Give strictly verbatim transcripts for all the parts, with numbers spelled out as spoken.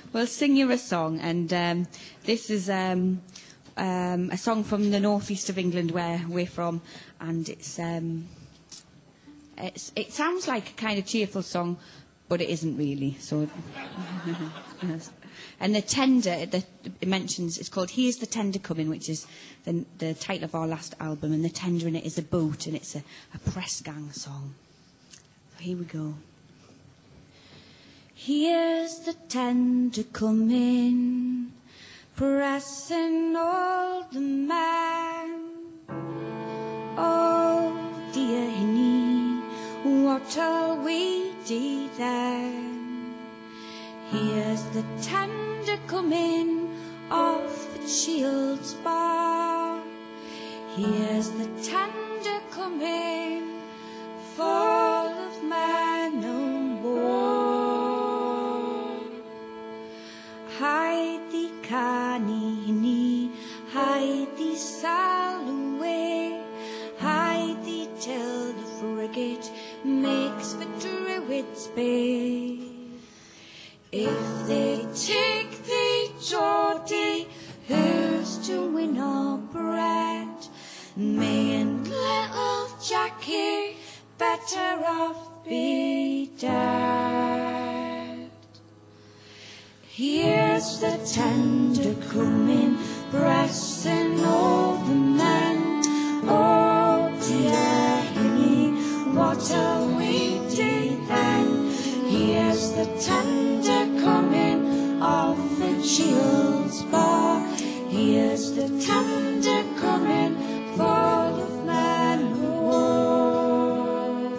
We'll sing you a song, and um, this is um, um, a song from the northeast of England where we're from, and it's, um, it's it sounds like a kind of cheerful song, but it isn't really. So, and the tender that it mentions, it's called "Here's the Tender Coming," which is the, the title of our last album, and the tender in it is a boat, and it's a, a press gang song. So here we go. Here's the tender coming, pressing all the man. Oh dear hinny, what'll we do then? Here's the tender coming off the shield's bar. Here's the tender coming, full of man on board. Hide thee, canny hinny, hide thee, sail away. Hide thee till the frigate makes for Druid's Bay. If they take thee, Geordie, who's to win our bread? Me and little Jackie better off be dead. Here's the tender coming, pressing all the men. Oh dear hinny, what'll we do then? Here's the tender coming off the shield's bar. Here's the tender coming, full of men of war.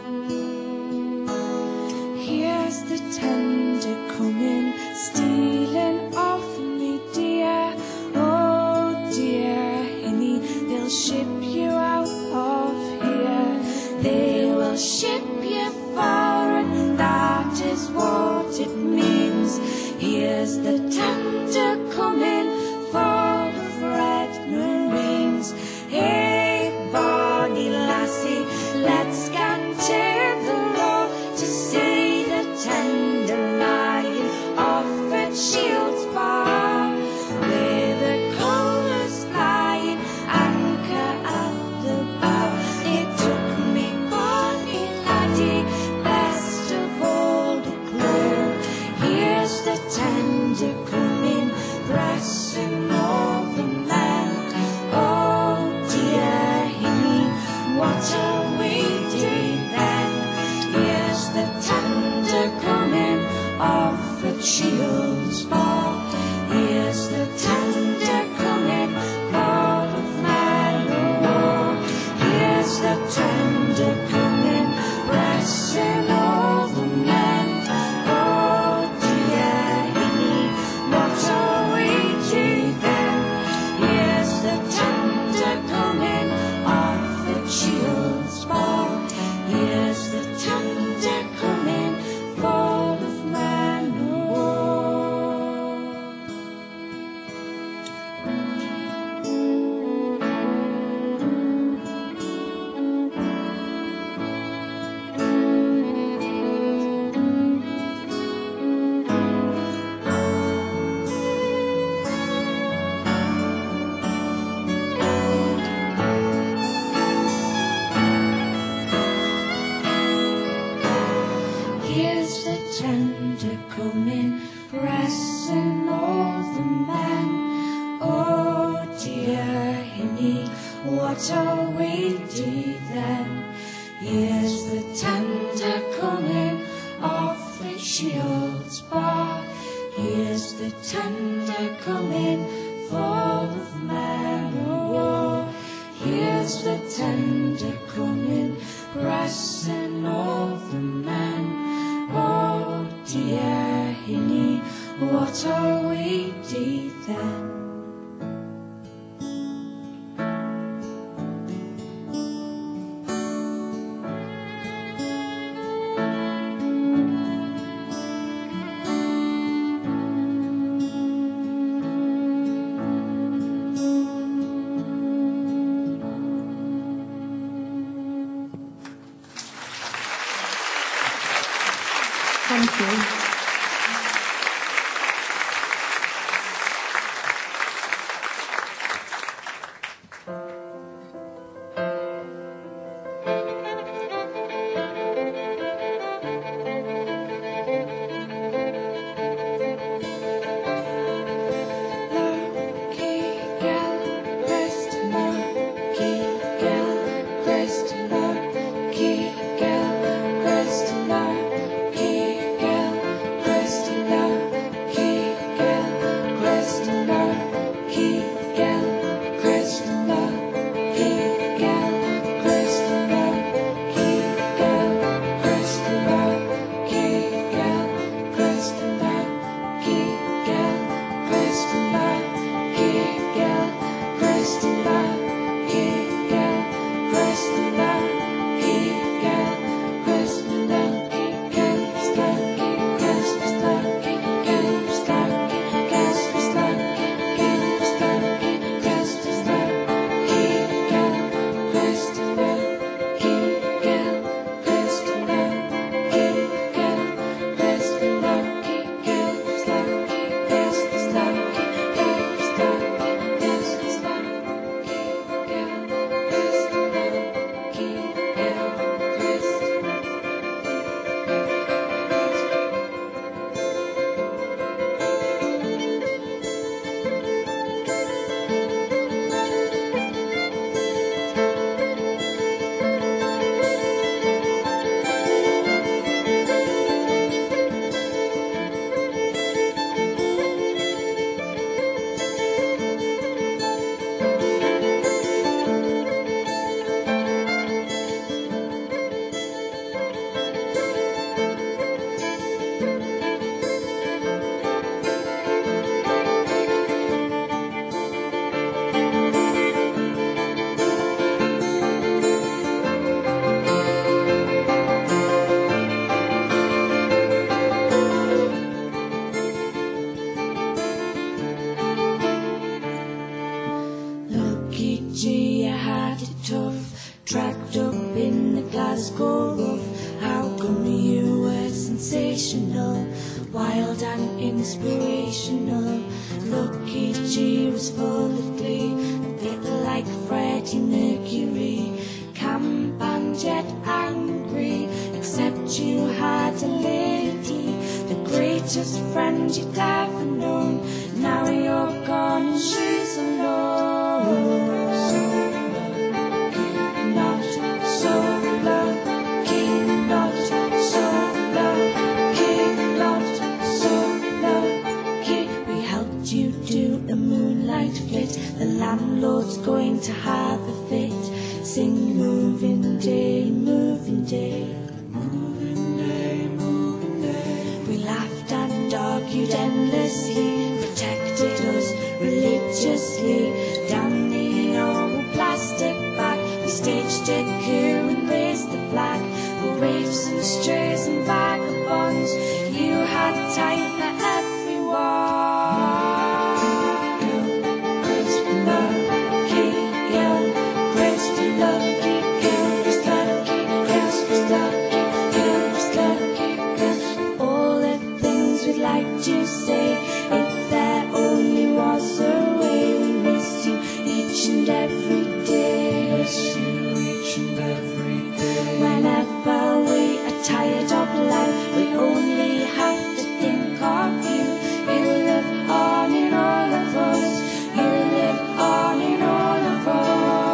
Here's the tender coming, stealing off me dear. Oh dear hinny, they'll ship you out of here. They will ship you far, and that is what it means. Here's the tender coming, full of red marines. Hey, bonny lassie, let's gan to the law to see the tender lying off at Shield's Bar, with the colours flying, anchor at the bow. They took me, bonny laddie, best of all the crew. Here's the tender coming, pressing all the men. Oh dear hinny, what'll we do then? Here's the tender coming off at Shield's Bar. Here's the tender coming, full of men of war. Here's the tender coming, pressing all the men. Oh dear hinny, what'll we do then? Here's the tender coming off at Shield's Bar. Here's the tender coming, full of men of war. Here's the tender coming, pressing all the men. Oh dear hinny, what'll we do then? Here's the tender coming off at Shield's Bar. Here's the tender coming, full of men of war. Here's the tender coming, pressing all the men. Oh dear hinny, what'll we do then? Thank you. inspirational. Lucky G was full of glee, a bit like Freddie Mercury. Camp and yet angry, except you had a lady, the greatest friend you'd ever known. Now you're gone and she's alone. Not so lucky, not so lucky, not so lucky. We helped you do a moonlight flit, the landlord's going to have a fit. Sing moving day, moving day, moving day, moving day. We laughed and argued endlessly, protected us religiously. Down the old plastic bag, we staged a coup and raised the flag. For waifs and strays and vagabonds, you had time for everyone. To say, if there only was a way, we miss you each and every day. Miss you each and every day. Whenever we are tired of life, we only have to think of you. You live on in all of us. You live on in all of us.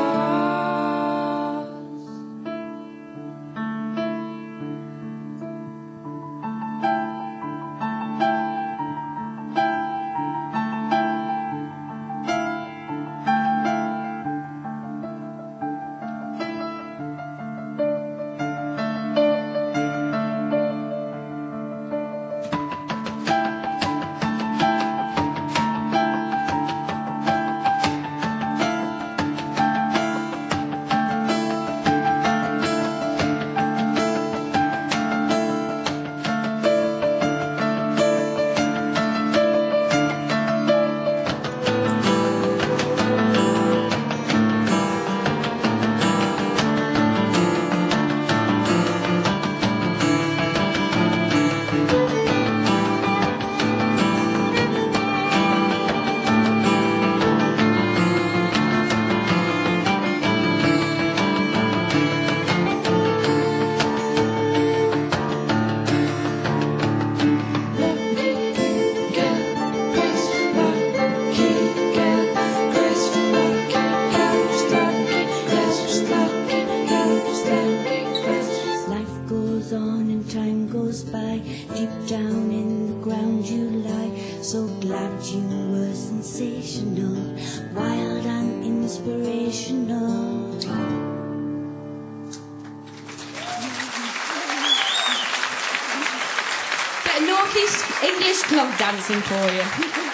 Northeast English clog dancing for you.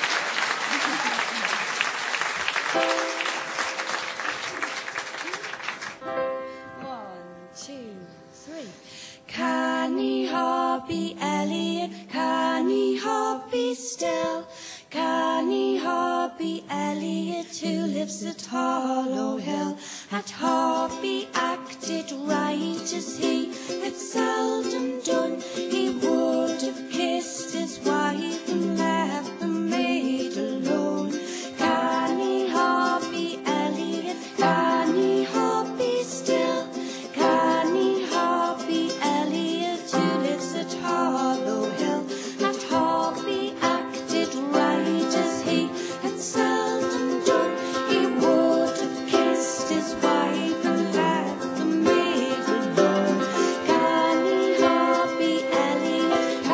One, two, three. Canny Hoppy Elliot, Canny Hoppy still. Canny Hoppy Elliot, who lives at Hollow Hill. Had Hoppy acted right as he had seldom done, he would have kissed his wife and left the maid alone. Canny Hoppy Elliot, Canny Hoppy still. Canny Hoppy Elliot, who lives at Hollow Hill. Had Hoppy acted right as he had seldom done, he would have kissed his wife and left the maid alone. Canny Hoppy Elliot,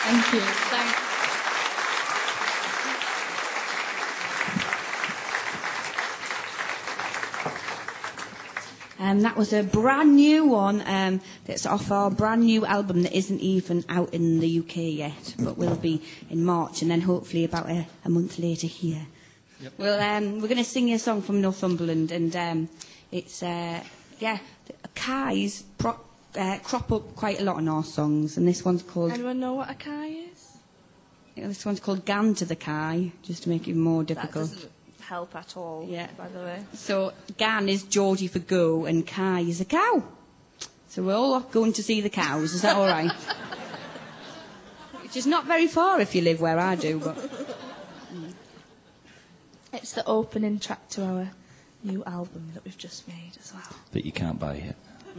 Thank you. Thanks. Um, that was a brand new one um, that's off our brand new album that isn't even out in the U K yet, but will be in March, and then hopefully about a, a month later here. Yep. Well, um, we're going to sing you a song from Northumberland, and um, it's, uh, yeah, Kais pro- uh, crop up quite a lot in our songs, and this one's called... Anyone know what a Kai is? Yeah, this one's called Gan to the Kai, just to make it more difficult. That doesn't help at all, yeah. by the way. So Gan is Geordie for go, and Kai is a cow. So we're all going to see the cows. Is that all right? Which is not very far if you live where I do, but... It's the opening track to our new album that we've just made as well. That you can't buy yet.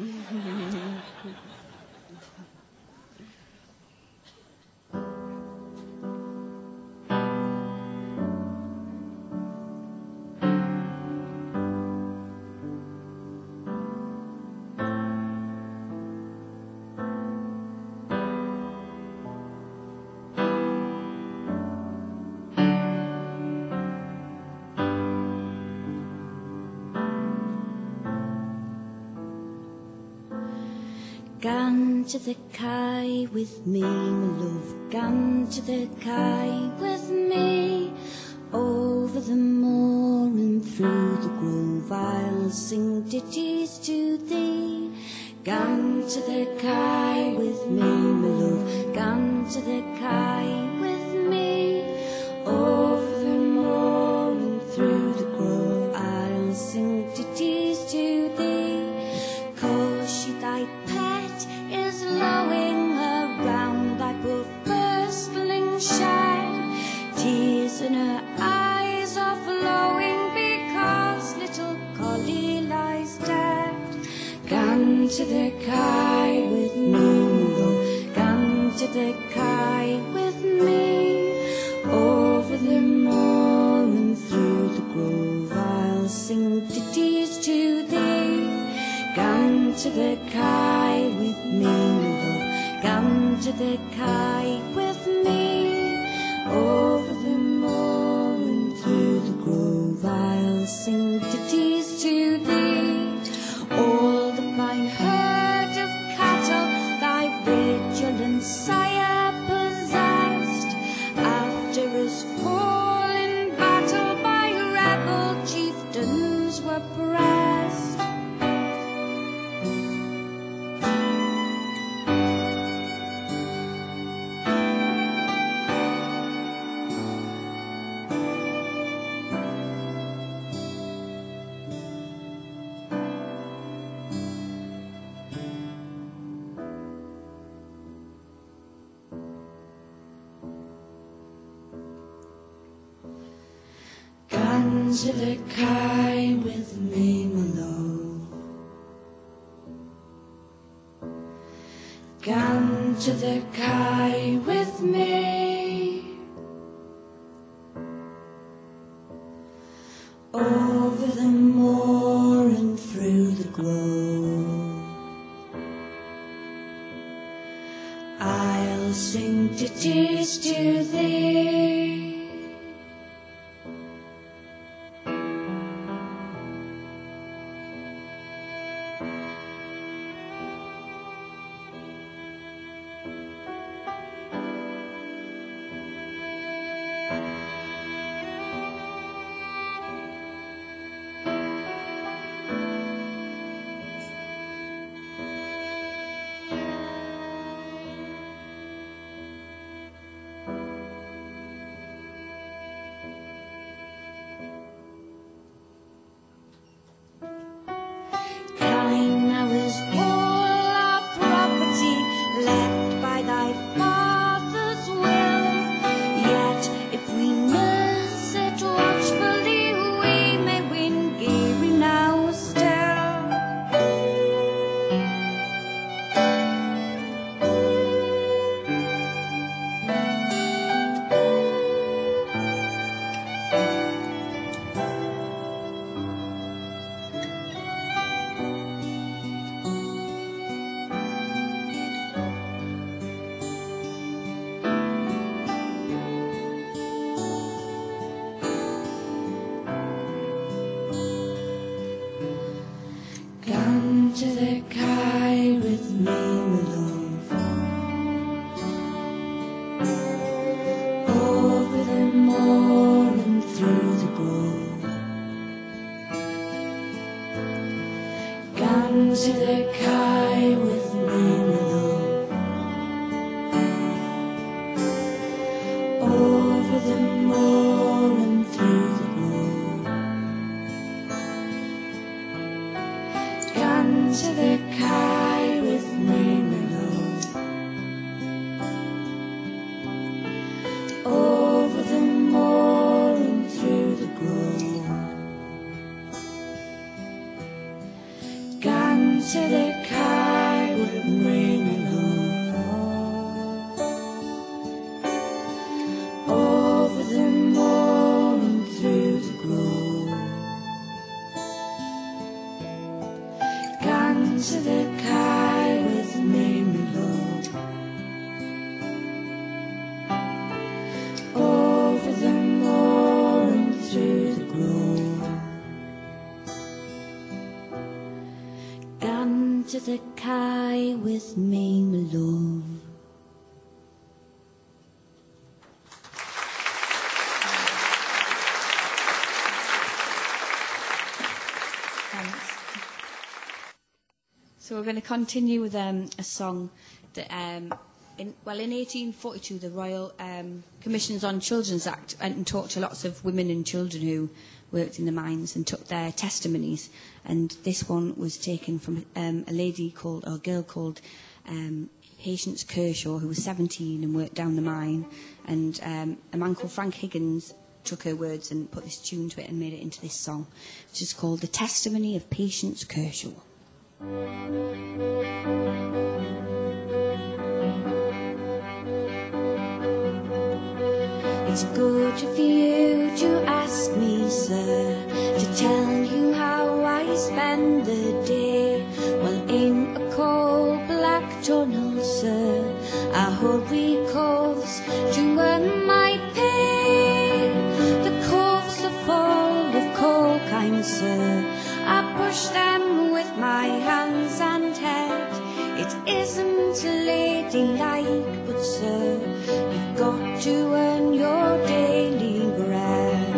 Gan to the Kai with me, my love. Gan to the Kai with me. Over the moor and through the grove I'll sing ditties to thee. Gan to the Kai with me, my love. Gan to the Kai with me. Over the moor and through the grove I'll sing ditties to thee. Cause she thy pet is lowing around thy poor firstling shed. Tears in her eyes are flowing because little Collie lies dead. Gan to the Kai with me, my love. Gan to the Kai with me. Over the moor and through the grove I'll sing ditties to thee. Gan to the Kai with me, my love. Gan to the Kai with me. Over the moor and through the grove I'll sing ditties to thee. All the fine herd of cattle thy vigilant sire possessed, after his fall in battle by rebel chieftains were pressed. Gan to the Kai with me, my love. Gan to the Kai with me. Over the moor and through the grove I'll sing ditties to thee. grow. Gan to the Kai with me below. Over the moor and through the grove. Gan to the Kai with me below. Over the moor and through the grove. Gan to the Kai with me below. Over the moor and through the grove. Gan to the Kai with me below. Over the moor and through the grove. Gan to the Kai with me, my love. Thanks. So we're going to continue with um, a song that, um, in, well, in eighteen forty-two, the Royal um, Commissions on Children's Act went and talked to lots of women and children who worked in the mines and took their testimonies. And this one was taken from um, a lady called, or a girl called um, Patience Kershaw, who was seventeen and worked down the mine. And um, a man called Frank Higgins took her words and put this tune to it and made it into this song, which is called The Testimony of Patience Kershaw. It's good of you to ask me, sir, to tell you how I spend the day. Well, in a coal black tunnel, sir, I hurry coals to earn my pay. The coals are full of coal, kind sir, I push them with my hands and head. It isn't ladylike, but sir, you've got to earn your daily bread.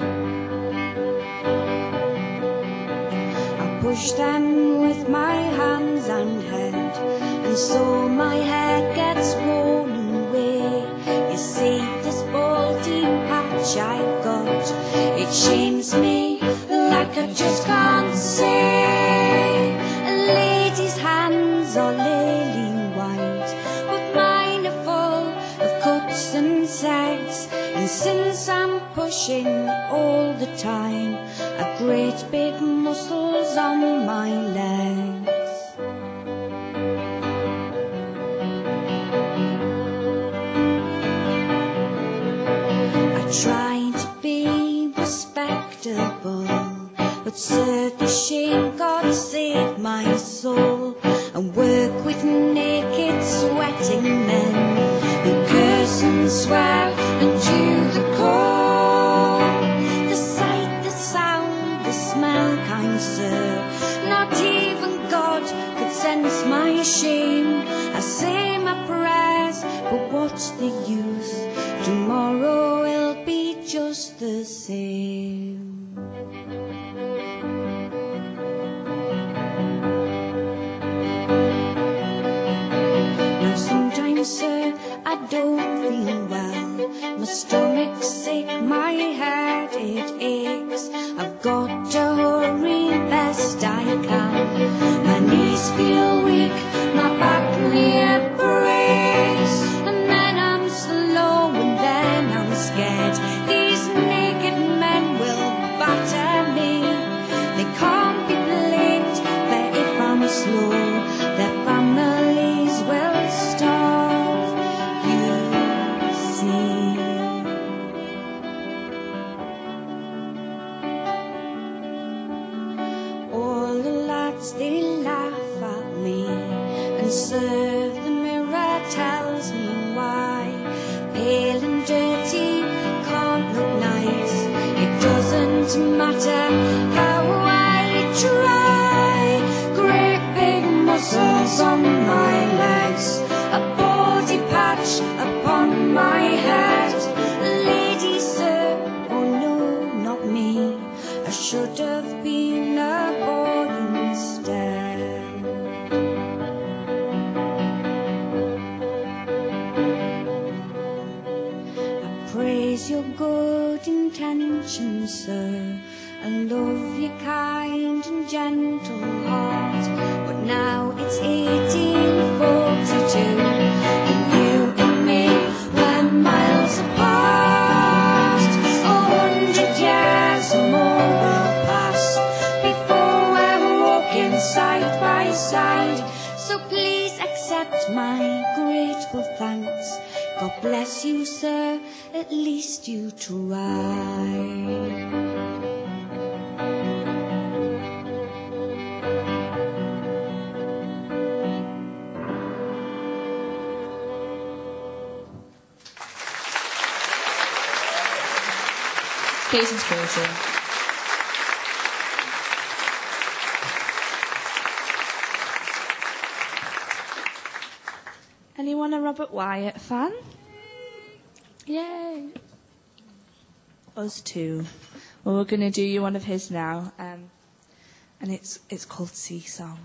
I push them with my hands and head, and so my head gets worn away. You see this baldy patch I've got, it shames me like I just can't say. A lady's hands are lily white, but mine are full of cuts and sags. And since I'm pushing all the time, I've great big muscles on my legs. I try to be respectable, but sir, the shame, God save my soul, and work with naked sweating men who curse and swear and do the call. The sight, the sound, the smell, kind sir, not even God could sense my shame. I say my prayers, but what's the use? Tomorrow will be just the same. Now sometimes, sir, I don't feel well. My stomach's sick, my head it aches. I've got to hurry best I can. My knees feel weak, my back near breaks, and then I'm slow and then I'm scared. These naked men will batter me. They can't be blamed for if I'm slow. Their families will starve, you see. All the lads, they laugh at me, and sir, the mirror tells me why. Pale and dirty, can't look nice. It doesn't matter how I try. Great big muscles on my legs, a baldy patch upon my head. Lady, sir, oh no, not praise your good intentions, sir. I love your kind and gentle heart. But now it's eighteen forty-two, and you and me were miles apart. A hundred years or more will pass before we're walking side by side. So please accept my grateful thanks. God bless you, sir, at least you tried. Please inspiration. Anyone a Robert Wyatt fan? Yay! Us too. Well, we're going to do you one of his now, um, and it's it's called Sea Song.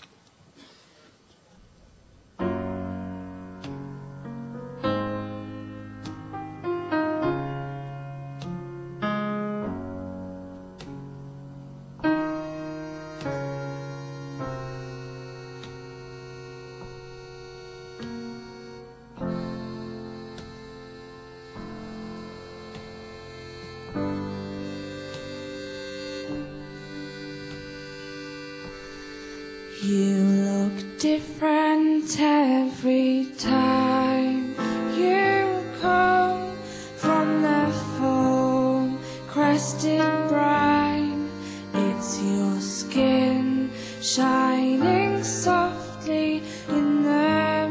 You look different every time you come from the foam crested brine. It's your skin shining softly in the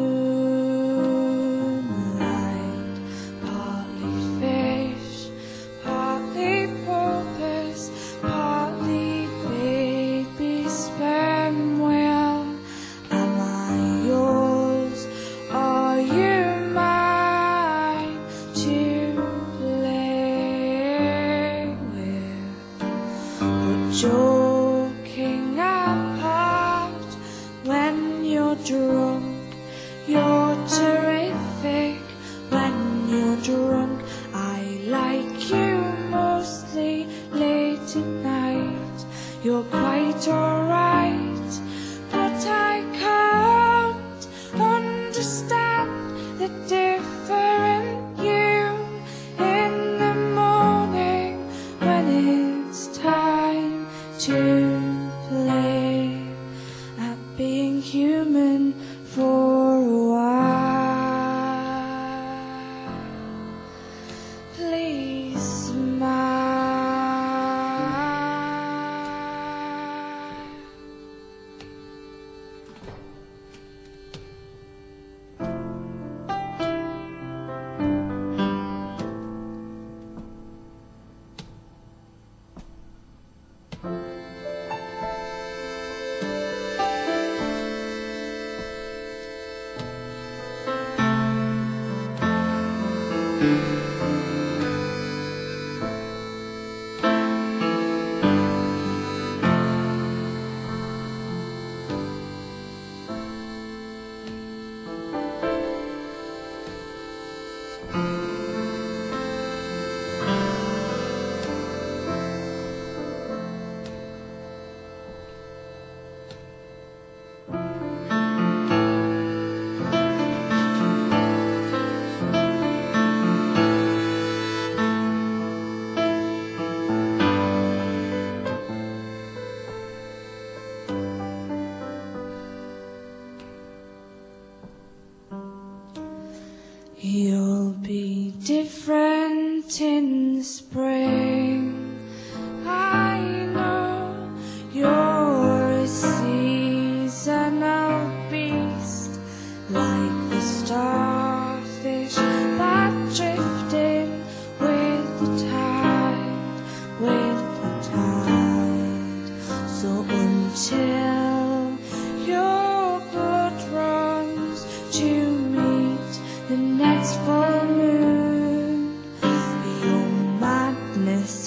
moonlight. Partly fish, partly porpoise, partly baby sperm whale. Am I yours? Are you mine to play with? But joking apart, when you're drunk, you're terrific. When you're drunk, I like you mostly late at night. You're quite alright, but I can't understand the different you in the morning when it's time to play at being human for a while. Please smile. You'll be different in the spring. I know you're a seasonal beast, like the starfish that drift in with the tide, with the tide. So until your blood runs to meet the next full moon, your madness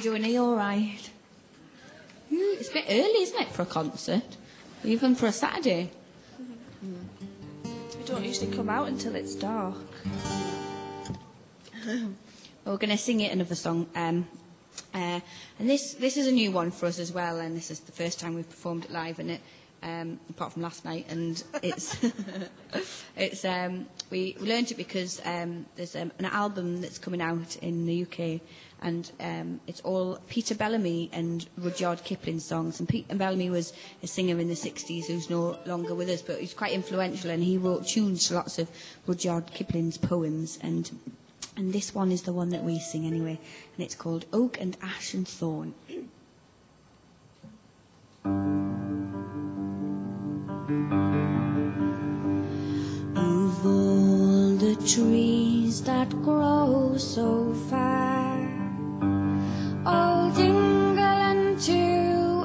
doing? Are you all right? Mm, it's a bit early, isn't it, for a concert? Even for a Saturday. We don't usually come out until it's dark. Well, we're going to sing it another song. Um, uh, and this this is a new one for us as well, and this is the first time we've performed it live, and it, um, apart from last night, and it's it's um, we learned it because um, there's um, an album that's coming out in the U K, and um, it's all Peter Bellamy and Rudyard Kipling songs. And Peter Bellamy was a singer in the sixties who's no longer with us, but he's quite influential, and he wrote tunes to lots of Rudyard Kipling's poems. And and this one is the one that we sing anyway, and it's called Oak and Ash and Thorn. Of all the trees that grow so far, all dingle and to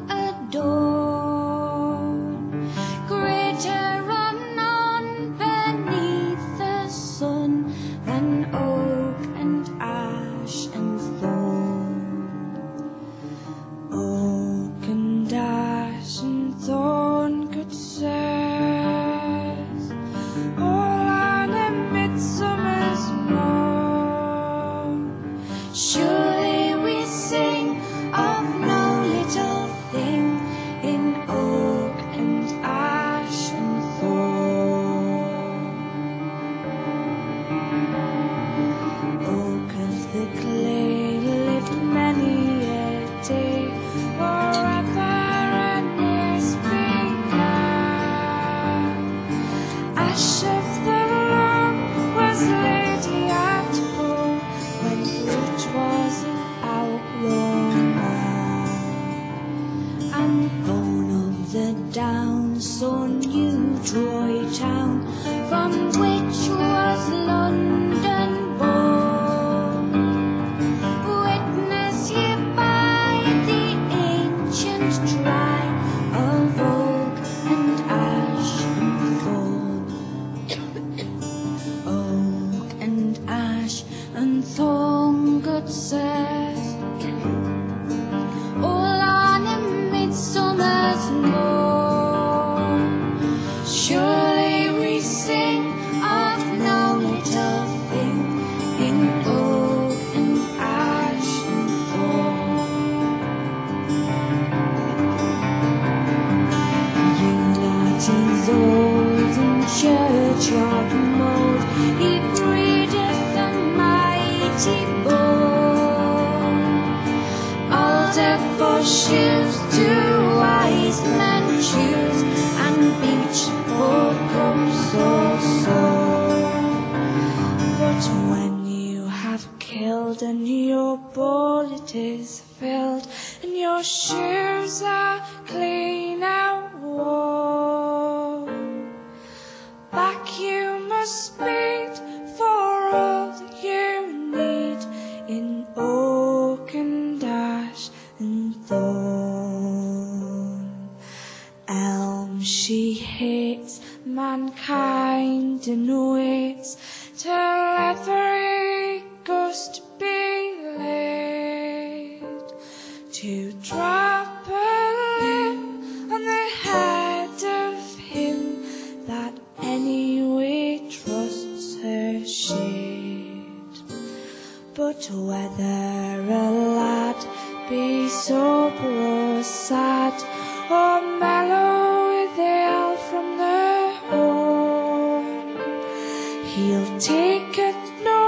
adorn, greater are none beneath the sun than oak and ash and thorn. Oak and ash and thorn, good sirs, all on a midsummer's morn. Surely we sing of no little thing in oak and ash and thorn. Oak of the glade lived many a day, forever and years began. Ash of the lawn was lady at home when Root was an outlaw man. And Thorn of the Downs saw New Troy town, from which was London born. Witness hereby the ancient try of oak and ash and thorn. Oak and ash and thorn, good sirs, all on a midsummer's morn. Surely we sing of no little thing in oak and ash and thorn. Unity's old and churchyard mould, he breedeth the mighty boar. Alder for shoes to wise men choose, and beech for cups also. But when you have killed and your bowl it is filled, and your shoes are clean and worn, back you must speed for all that you need in oak and ash and thorn. Elm she hates mankind and waits till every ghost be laid, to drop a limb on the head of him that anyway trusts her shade. But whether a lad be sober or sad, or mellow with ale from the horn, he'll take it no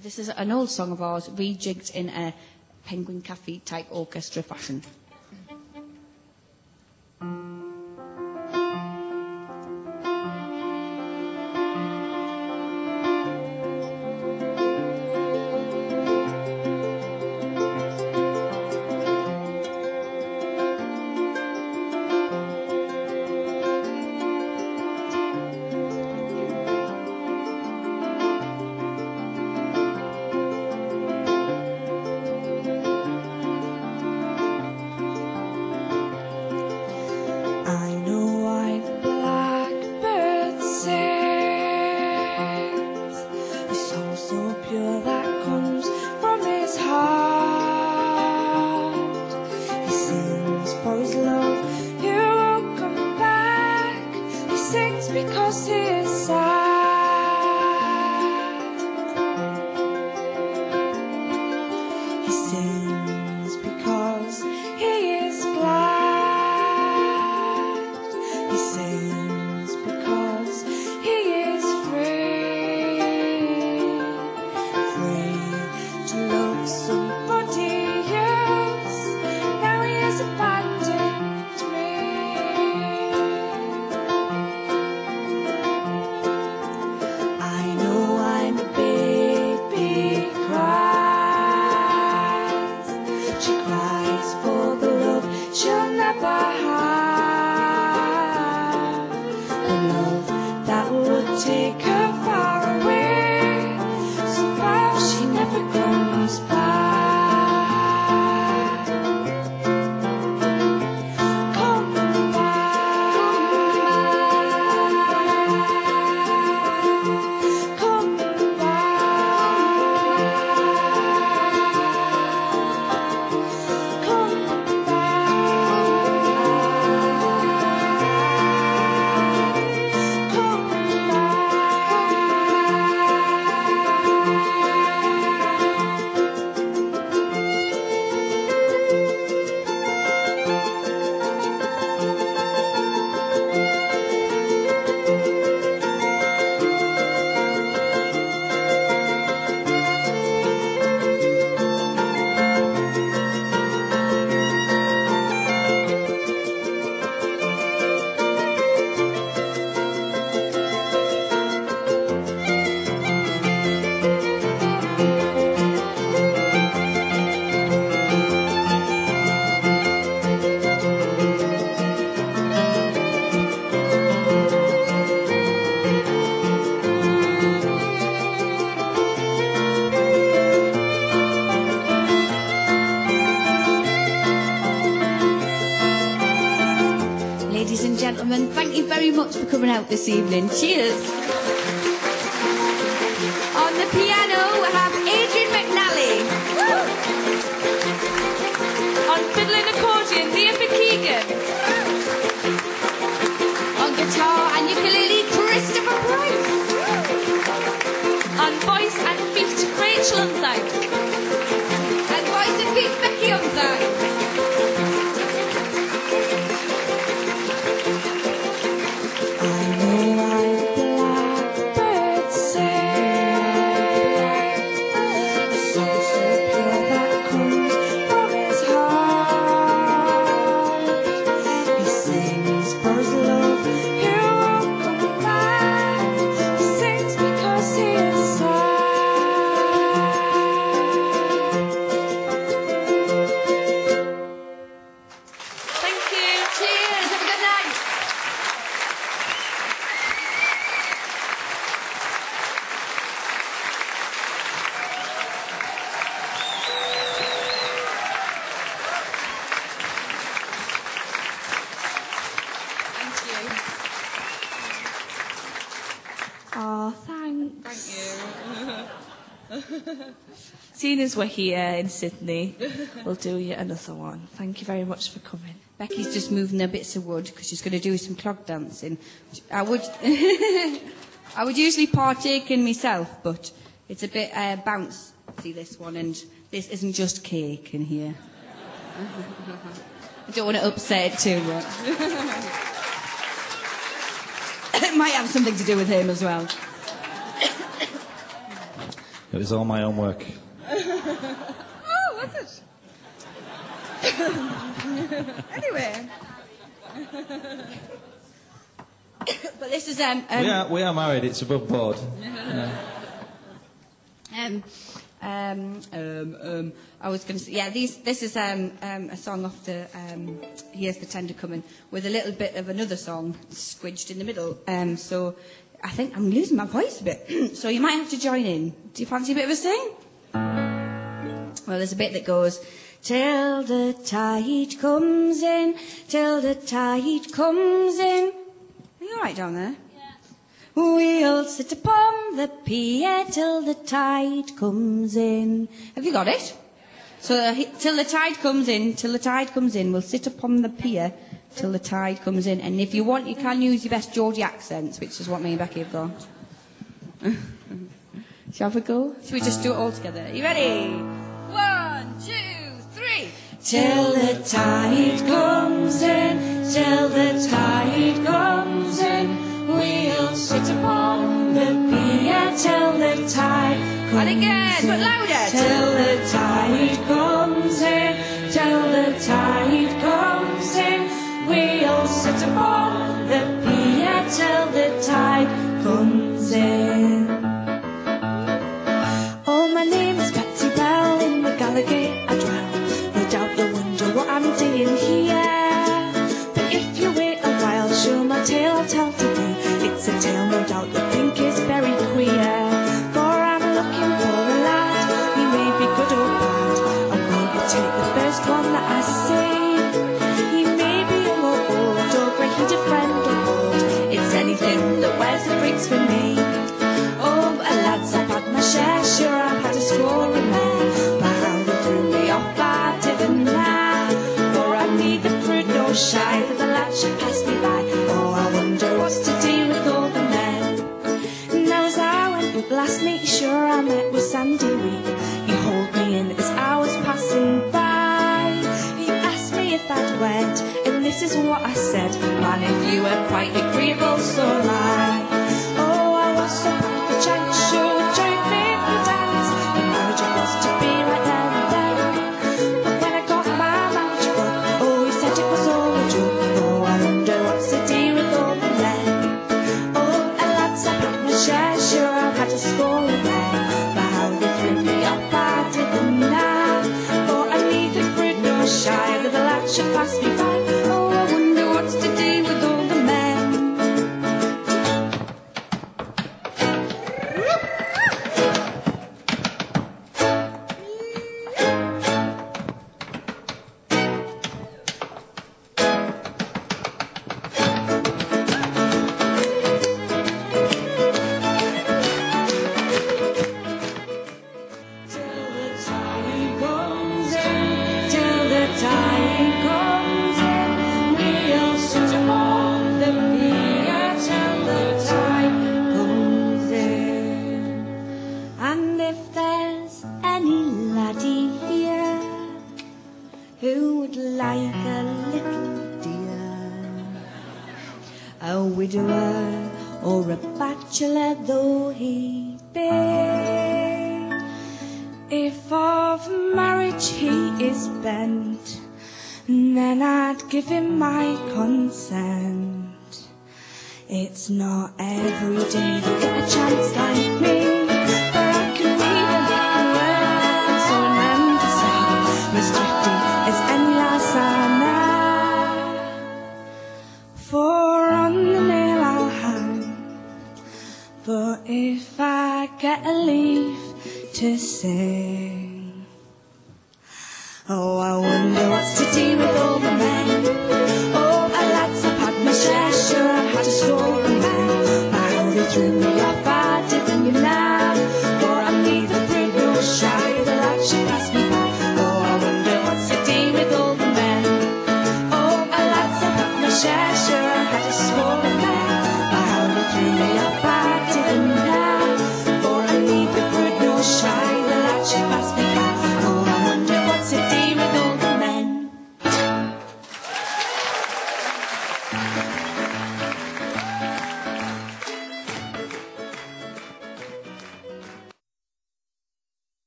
This is an old song of ours, rejigged in a Penguin Cafe type orchestra fashion. Ladies and gentlemen, thank you very much for coming out this evening. Cheers. On the piano, we have Adrian McNally. Woo! On fiddle and accordion, Leah McKeegan. On guitar and ukulele, Christopher Price. On voice and feet, Rachel Unzag. And voice and feet, Becky Unzag. Seeing as we're here in Sydney, we'll do you another one. Thank you very much for coming. Becky's just moving her bits of wood because she's going to do some clog dancing. I would, I would usually partake in myself, but it's a bit uh, bouncy, this one, and this isn't just cake in here. I don't want to upset it too much. It might have something to do with him as well. It was all my own work. Oh, was it? Anyway. But this is um, um we are we are married. It's above board. Yeah. um um um um I was going to say, yeah, these this is um um a song off the um Here's the Tender Coming with a little bit of another song squidged in the middle. Um so I think I'm losing my voice a bit. So you might have to join in. Do you fancy a bit of a sing? Well, there's a bit that goes, till the tide comes in, till the tide comes in. Are you all right down there? Yeah. We'll sit upon the pier till the tide comes in. Have you got it? So, uh, till the tide comes in, till the tide comes in, we'll sit upon the pier till the tide comes in. And if you want, you can use your best Geordie accents, which is what me and Becky have got. Shall we go? Shall we just do it all together? Are you ready? One, two, three. Till the tide comes in, till the tide comes in, we'll sit upon the pier till the tide comes in. And again, but louder. Till the tide comes in, till the tide comes in, we'll sit upon the pier till the tide comes in. Oh, my name is Betsy Bell, in the Gallagher I drown. No doubt you wonder what I'm doing here. But if you wait a while, sure my tale I'll tell to you. It's a tale no doubt you think is very queer. For I'm looking for a lad, he may be good or bad. I'm going to take the first one that I see. He may be young or old, or grey-headed friend or old. It's anything that wears the breeks for me. Oh, lads, I've had my share, sure I've had a score in there. But how they threw me off, I didn't know. For I'm neither prude nor shy, for the lad should pass me by. Oh, I wonder what's to do with all the men. Now as I went up last night, sure I met with Sandy Reed. He hauled me in as I was passing by. He asked me if I'd wed, and this is what I said. Man, if you were quite agreeable, so am I. Oh, I was so proud of the chance, sure would join me for dance. The marriage was to be right there and then. But when I got my marriage book, oh, he said it was all a joke. Oh, I wonder what's the deal with all the men. Oh, and lads, I've had my share, sure I've had a score of men. But how they threw me up, I didn't know. For I'm neither prude nor shy, that the lad should pass me by. Oh, I wonder what's to do with all the men. Who would like a little dear, a widower or a bachelor though he be? If of marriage he is bent, then I'd give him my consent. It's not every day you get a chance like me, but I can read a little word and so remember to say, Miss Thrifty as any lass I know. For on the nail I'll hang, but if I get a leave to sing, oh, I wonder what's to do with all the men. Oh, lads, I've had my share, sure I've had a score of men. But how they threw me off,